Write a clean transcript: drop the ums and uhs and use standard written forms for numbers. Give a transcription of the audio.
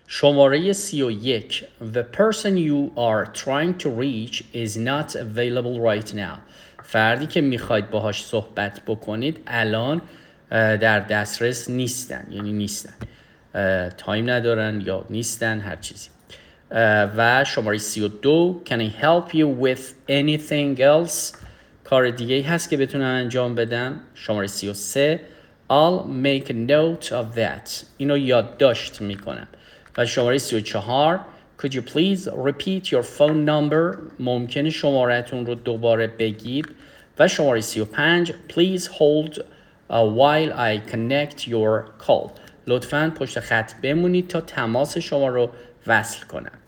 شماره 31. The person you are trying to reach is not available right now. فردی که میخواید باهاش صحبت بکنید الان در دسترس نیستن، یعنی نیستن، تایم ندارن یا نیستن، هر چیزی. و شماره 32. Can I help you with anything else؟ کار دیگه هست که بتونم انجام بدم؟ شماره 33. I'll make a note of that. اینو یادداشت میکنم. و شماره 34. Could you please repeat your phone number؟ ممکنه شمارهتون رو دوباره بگید. و شماره 35. Please hold while I connect your call. لطفاً پشت خط بمونید تا تماس شما رو وصل کنم.